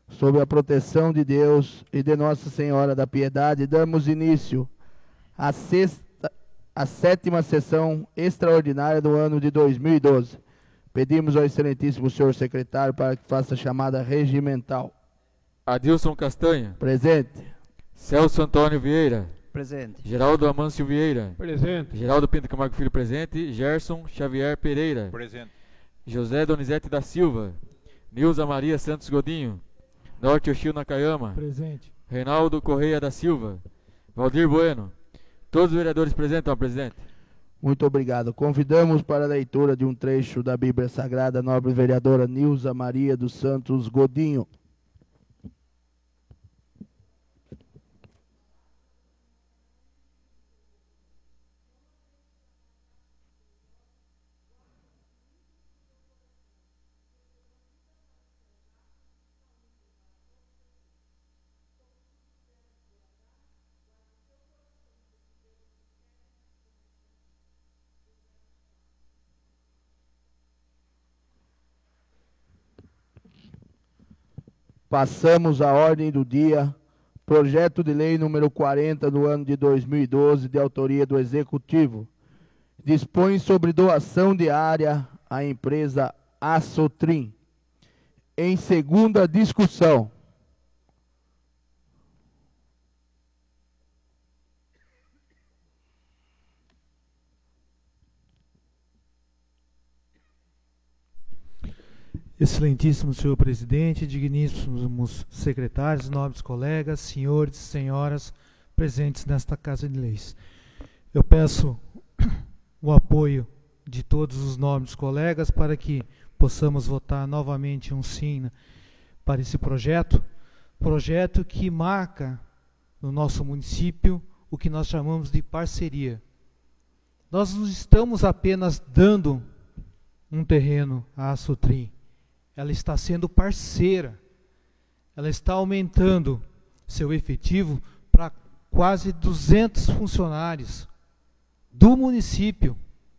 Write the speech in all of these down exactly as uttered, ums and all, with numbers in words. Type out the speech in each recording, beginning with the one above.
sob a proteção de Deus e de Nossa Senhora da Piedade, damos início à sexta, à sétima sessão extraordinária do ano de dois mil e doze. Pedimos ao excelentíssimo senhor secretário para que faça a chamada regimental. Adilson Castanha. Presente. Celso Antônio Vieira. Presente. Geraldo Amâncio Vieira. Presente. Geraldo Pinto Camargo Filho presente. Gerson Xavier Pereira. Presente. José Donizete da Silva. Nilza Maria Santos Godinho. Norte Oshio Nakayama. Presente. Reinaldo Correia da Silva. Valdir Bueno. Todos os vereadores presentes, ó, presidente. Muito obrigado. Convidamos para a leitura de um trecho da Bíblia Sagrada a nobre vereadora Nilza Maria dos Santos Godinho. Passamos à ordem do dia, projeto de lei número quarenta do ano de dois mil e doze, de autoria do Executivo. Dispõe sobre doação de área à empresa Assotrim. Em segunda discussão. Excelentíssimo senhor presidente, digníssimos secretários, nobres colegas, senhores e senhoras presentes nesta Casa de Leis. Eu peço o apoio de todos os nobres colegas para que possamos votar novamente um sim para esse projeto, projeto que marca no nosso município o que nós chamamos de parceria. Nós não estamos apenas dando um terreno à Assotrim. Ela está sendo parceira, ela está aumentando seu efetivo para quase duzentos funcionários do município.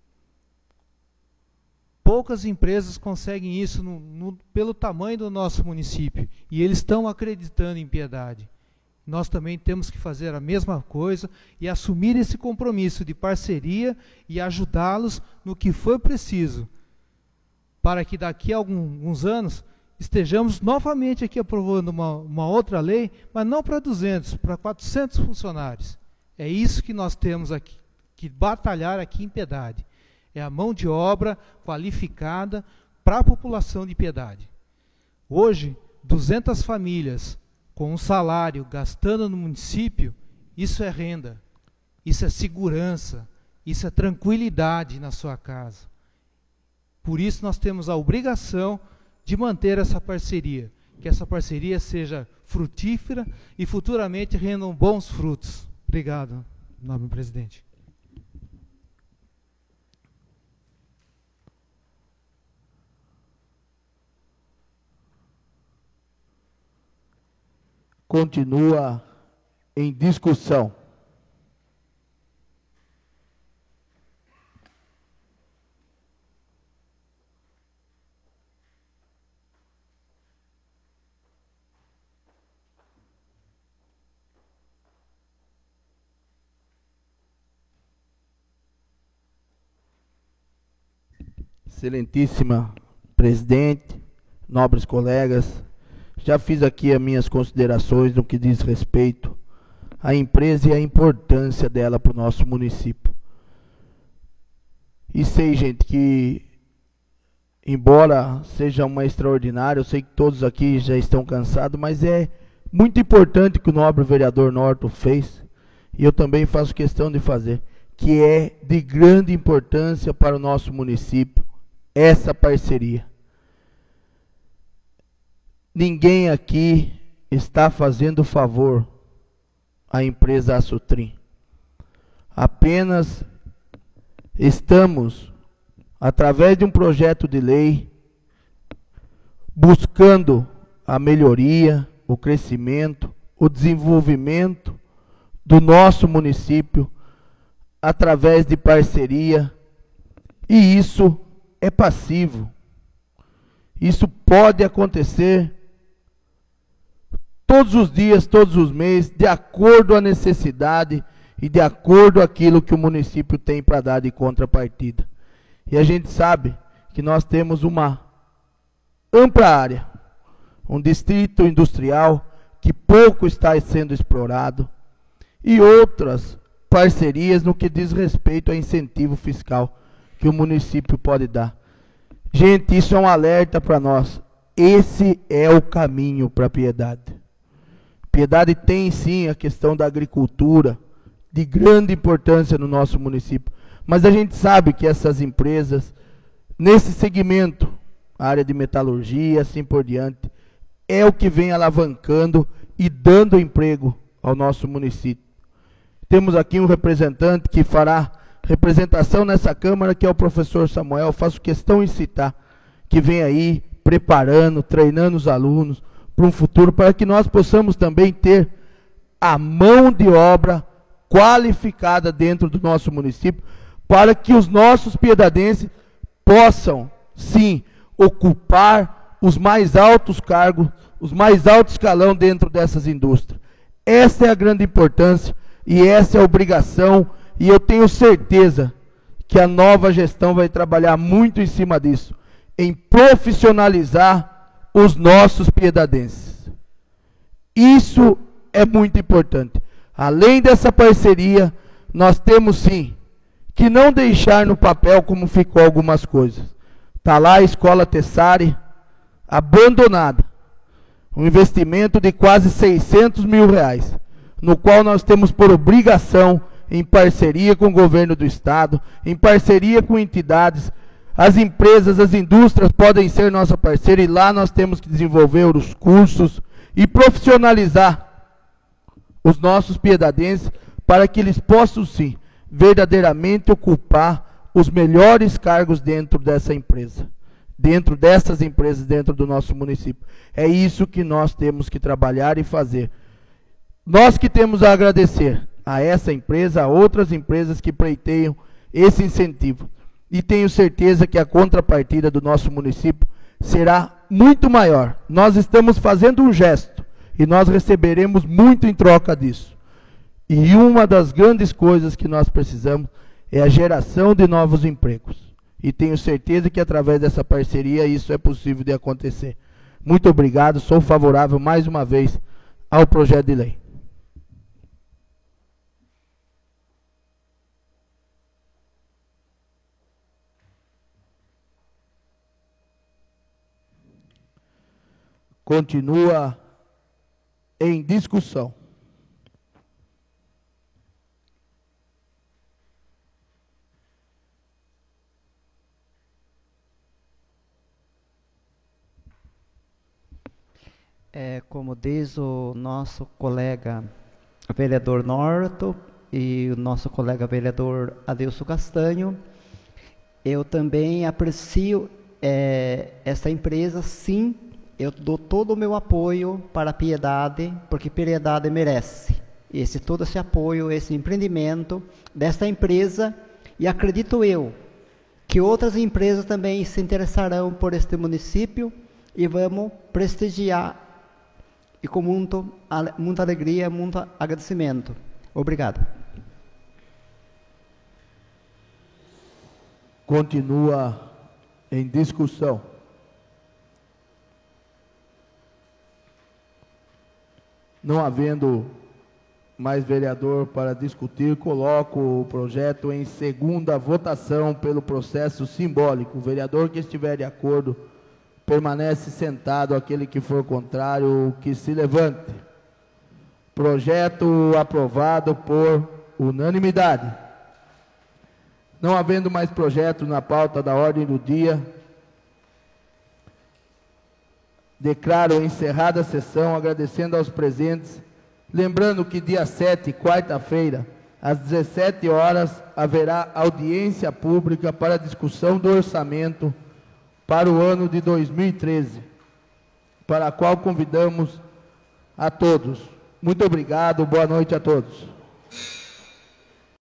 Poucas empresas conseguem isso no, no, pelo tamanho do nosso município, e eles estão acreditando em Piedade. Nós também temos que fazer a mesma coisa e assumir esse compromisso de parceria e ajudá-los no que for preciso, para que daqui a alguns anos estejamos novamente aqui aprovando uma, uma outra lei, mas não para duzentos, para quatrocentos funcionários. É isso que nós temos aqui, que batalhar aqui em Piedade. É a mão de obra qualificada para a população de Piedade. Hoje, duzentas famílias com um salário gastando no município, isso é renda, isso é segurança, isso é tranquilidade na sua casa. Por isso nós temos a obrigação de manter essa parceria, que essa parceria seja frutífera e futuramente rendam bons frutos. Obrigado, nobre presidente. Continua em discussão. Excelentíssima presidente, nobres colegas, já fiz aqui as minhas considerações no que diz respeito à empresa e à importância dela para o nosso município. E sei, gente, que embora seja uma extraordinária, eu sei que todos aqui já estão cansados, mas é muito importante que o nobre vereador Norton fez, e eu também faço questão de fazer, que é de grande importância para o nosso município, essa parceria. Ninguém aqui está fazendo favor à empresa Assotrim. Apenas estamos, através de um projeto de lei, buscando a melhoria, o crescimento, o desenvolvimento do nosso município, através de parceria, e isso é passivo. Isso pode acontecer todos os dias, todos os meses, de acordo à necessidade e de acordo àquilo que o município tem para dar de contrapartida. E a gente sabe que nós temos uma ampla área, um distrito industrial que pouco está sendo explorado e outras parcerias no que diz respeito a incentivo fiscal que o município pode dar. Gente, isso é um alerta para nós. Esse é o caminho para Piedade. Piedade tem sim a questão da agricultura, de grande importância no nosso município, mas a gente sabe que essas empresas, nesse segmento, a área de metalurgia, assim por diante, é o que vem alavancando e dando emprego ao nosso município. Temos aqui um representante que fará representação nessa Câmara, que é o professor Samuel. Faço questão em citar, que vem aí preparando, treinando os alunos para um futuro, para que nós possamos também ter a mão de obra qualificada dentro do nosso município, para que os nossos piedadenses possam, sim, ocupar os mais altos cargos, os mais altos escalão dentro dessas indústrias. Essa é a grande importância e essa é a obrigação, e eu tenho certeza que a nova gestão vai trabalhar muito em cima disso, em profissionalizar os nossos piedadenses. Isso é muito importante. Além dessa parceria, nós temos sim que não deixar no papel como ficou algumas coisas. Está lá a Escola Tessari, abandonada. Um investimento de quase seiscentos mil reais, no qual nós temos por obrigação, em parceria com o governo do estado, em parceria com entidades, as empresas, as indústrias podem ser nossa parceira, e lá nós temos que desenvolver os cursos e profissionalizar os nossos piedadenses, para que eles possam sim, verdadeiramente ocupar os melhores cargos dentro dessa empresa, dentro dessas empresas, dentro do nosso município. É isso que nós temos que trabalhar e fazer. Nós que temos a agradecer a essa empresa, a outras empresas que pleiteiam esse incentivo. E tenho certeza que a contrapartida do nosso município será muito maior. Nós estamos fazendo um gesto e nós receberemos muito em troca disso. E uma das grandes coisas que nós precisamos é a geração de novos empregos. E tenho certeza que através dessa parceria isso é possível de acontecer. Muito obrigado, sou favorável mais uma vez ao projeto de lei. Continua em discussão. É, como diz o nosso colega vereador Norto e o nosso colega vereador Adilson Castanho, eu também aprecio é, essa empresa, sim. Eu dou todo o meu apoio para a Piedade, porque Piedade merece esse, todo esse apoio, esse empreendimento desta empresa, e acredito eu que outras empresas também se interessarão por este município, e vamos prestigiar, e com muito, muita alegria, muito agradecimento. Obrigado. Continua em discussão. Não havendo mais vereador para discutir, coloco o projeto em segunda votação pelo processo simbólico. O vereador que estiver de acordo permanece sentado, aquele que for contrário, que se levante. Projeto aprovado por unanimidade. Não havendo mais projetos na pauta da ordem do dia, declaro encerrada a sessão, agradecendo aos presentes, lembrando que dia sete, quarta-feira, às dezessete horas, haverá audiência pública para discussão do orçamento para o ano de dois mil e treze, para a qual convidamos a todos. Muito obrigado, boa noite a todos.